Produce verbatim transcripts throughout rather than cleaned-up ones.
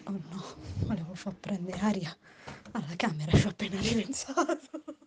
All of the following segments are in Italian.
Oh no, volevo far prendere aria alla camera, ci ho appena ripensato.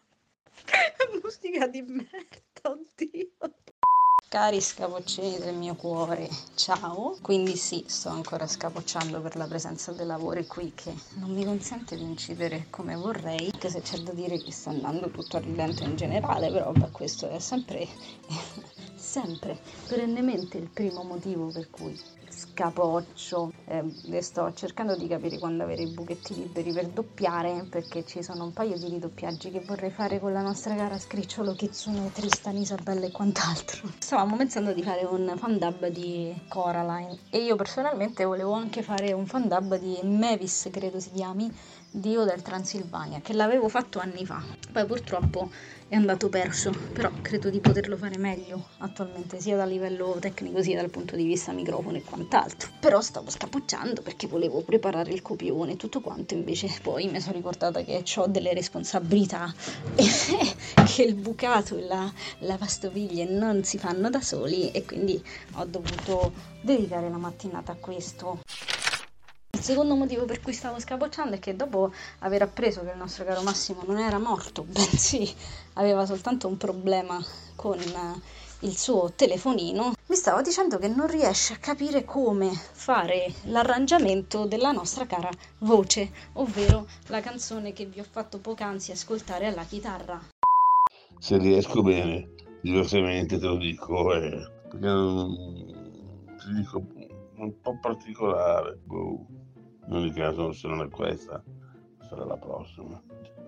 Musica di merda, oddio. Cari scapoccioni del mio cuore, ciao. Quindi sì, sto ancora scapocciando per la presenza dei lavori qui che non mi consente di incidere come vorrei, anche se c'è da dire che sta andando tutto a rilento in generale, però beh, questo è sempre, sempre, perennemente il primo motivo per cui scapoccio. Eh, sto cercando di capire quando avere i buchetti liberi per doppiare, perché ci sono un paio di ridoppiaggi che vorrei fare con la nostra cara Scricciolo, Kitsune, Tristan, Isabella e quant'altro. Stavamo pensando di fare un fan dub di Coraline e io personalmente volevo anche fare un fan dub di Mavis, credo si chiami, Dio del Transilvania, che l'avevo fatto anni fa. Poi purtroppo è andato perso, però credo di poterlo fare meglio attualmente, sia dal livello tecnico sia dal punto di vista microfono e quant'altro. Però stavo scapocciando perché volevo preparare il copione e tutto quanto, invece poi mi sono ricordata che ho delle responsabilità e che il bucato e la lavastoviglie non si fanno da soli e quindi ho dovuto dedicare la mattinata a questo. Il secondo motivo per cui stavo scapocciando è che dopo aver appreso che il nostro caro Massimo non era morto, bensì aveva soltanto un problema con il suo telefonino, mi stavo dicendo che non riesce a capire come fare l'arrangiamento della nostra cara voce, ovvero la canzone che vi ho fatto poc'anzi ascoltare alla chitarra. Se riesco bene, diversamente te lo dico, eh, perché non, ti dico un po' particolare. Boh. In ogni caso, se non è questa, sarà la prossima.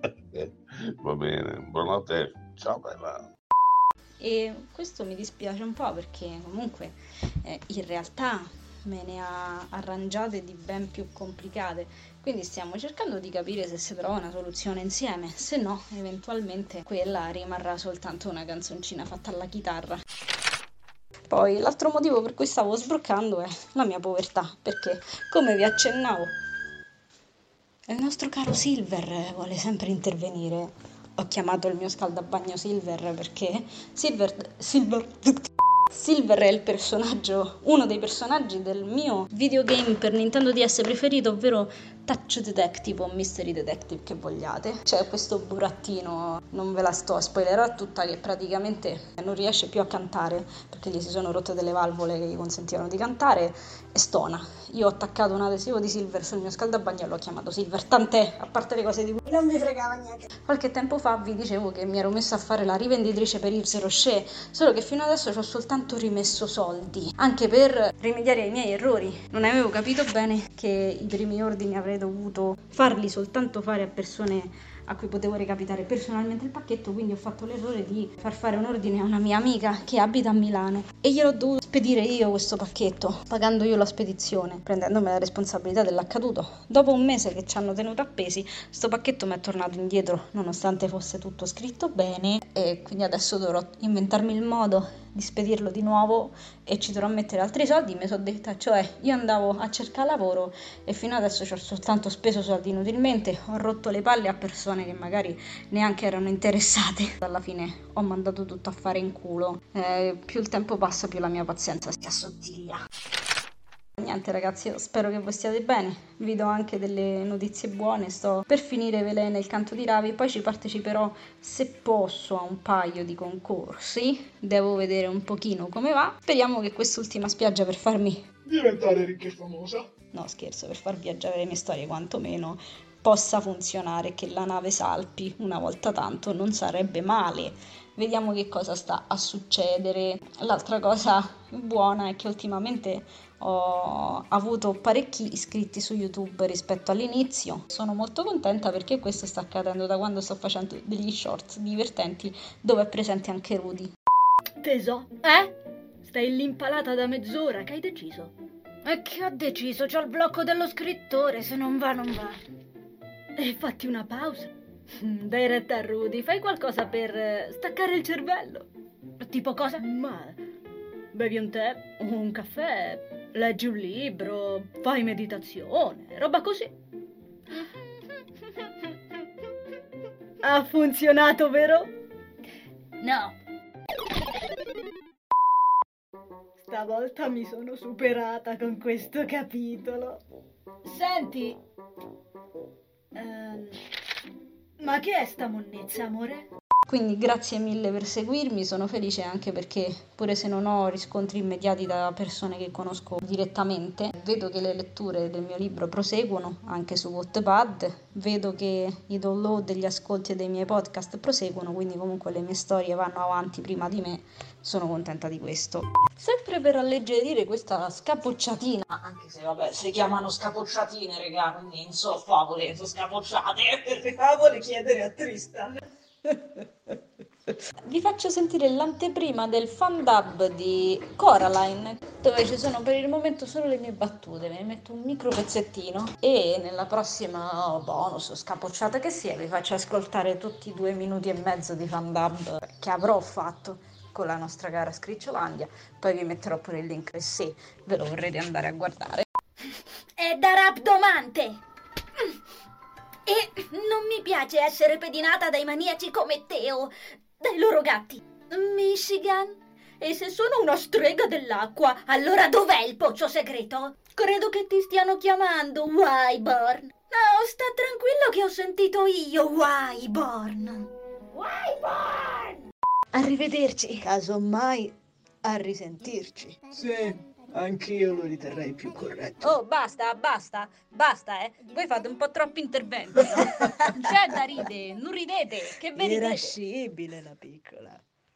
Va bene, buonanotte, ciao bella. E questo mi dispiace un po' perché comunque eh, in realtà me ne ha arrangiate di ben più complicate, quindi stiamo cercando di capire se si trova una soluzione insieme, se no eventualmente quella rimarrà soltanto una canzoncina fatta alla chitarra. Poi l'altro motivo per cui stavo sbroccando è la mia povertà, perché come vi accennavo il nostro caro Silver vuole sempre intervenire. Ho chiamato il mio scaldabagno Silver perché Silver Silver Silver è il personaggio, uno dei personaggi del mio videogame per Nintendo D S preferito, ovvero Touch Detective o Mystery Detective che vogliate. C'è questo burattino, non ve la sto a spoilerare tutta, che praticamente non riesce più a cantare perché gli si sono rotte delle valvole che gli consentivano di cantare e stona. Io ho attaccato un adesivo di Silver sul mio scaldabagno e l'ho chiamato Silver, tant'è, a parte le cose di cui non mi fregava niente. Qualche tempo fa vi dicevo che mi ero messa a fare la rivenditrice per Yves Rocher, solo che fino adesso ci ho soltanto rimesso soldi, anche per rimediare ai miei errori. Non avevo capito bene che i primi ordini avrei dovuto farli soltanto fare a persone a cui potevo recapitare personalmente il pacchetto, quindi ho fatto l'errore di far fare un ordine a una mia amica che abita a Milano e gliel'ho dovuto spedire io questo pacchetto, pagando io la spedizione, prendendomi la responsabilità dell'accaduto. Dopo un mese che ci hanno tenuto appesi, sto pacchetto mi è tornato indietro nonostante fosse tutto scritto bene e quindi adesso dovrò inventarmi il modo di spedirlo di nuovo e ci dovrò mettere altri soldi. Mi sono detta, cioè io andavo a cercare lavoro e fino adesso ci ho soltanto speso soldi inutilmente, ho rotto le palle a persone che magari neanche erano interessate. Alla fine ho mandato tutto a fare in culo. Eh, più il tempo passa più la mia pazienza si assottiglia. Niente ragazzi, io spero che voi stiate bene, vi do anche delle notizie buone, sto per finire Velè nel canto di Ravi, poi ci parteciperò se posso a un paio di concorsi, devo vedere un pochino come va, speriamo che quest'ultima spiaggia per farmi diventare ricca e famosa. No scherzo, per far viaggiare le mie storie quantomeno possa funzionare, che la nave salpi una volta tanto non sarebbe male. Vediamo che cosa sta a succedere. L'altra cosa buona è che ultimamente ho avuto parecchi iscritti su YouTube rispetto all'inizio. Sono molto contenta perché questo sta accadendo da quando sto facendo degli shorts divertenti dove è presente anche Rudy. Teso? Eh? Stai lì impalata da mezz'ora, che hai deciso? E che ho deciso? C'ho il blocco dello scrittore, se non va non va. E fatti una pausa. Dai retta a Rudy, fai qualcosa per staccare il cervello. Tipo cosa? Ma bevi un tè, un caffè, leggi un libro, fai meditazione, roba così. Ha funzionato, vero? No. Sta stavolta mi sono superata con questo capitolo. Senti, ehm, ma che è sta monnezza, amore? Quindi grazie mille per seguirmi, sono felice anche perché pure se non ho riscontri immediati da persone che conosco direttamente, vedo che le letture del mio libro proseguono anche su Wattpad, vedo che i download e gli ascolti dei miei podcast proseguono, quindi comunque le mie storie vanno avanti prima di me, sono contenta di questo. Sempre per alleggerire questa scapocciatina, anche se vabbè si chiamano scapocciatine, regà, quindi non so favole, sono scapocciate, per favole chiedere a Tristan. Vi faccio sentire l'anteprima del fan dub di Coraline, dove ci sono per il momento solo le mie battute, ve ne metto un micro pezzettino e nella prossima bonus scapocciata che sia vi faccio ascoltare tutti i due minuti e mezzo di fan dub che avrò fatto con la nostra cara Scricciolandia, poi vi metterò pure il link se ve lo vorrete andare a guardare. È da Rapdomante! E non mi piace essere pedinata dai maniaci come te o dai loro gatti. Michigan? E se sono una strega dell'acqua, allora dov'è il pozzo segreto? Credo che ti stiano chiamando, Wyborn. No, sta tranquillo che ho sentito io, Wyborn. Wyborn! Arrivederci, casomai a risentirci. Sì, anch'io lo riterrei più corretto. Oh, basta, basta, basta, eh. Voi fate un po' troppi interventi, no? Non c'è da ridere, non ridete, che ve ridete? Irascibile la piccola.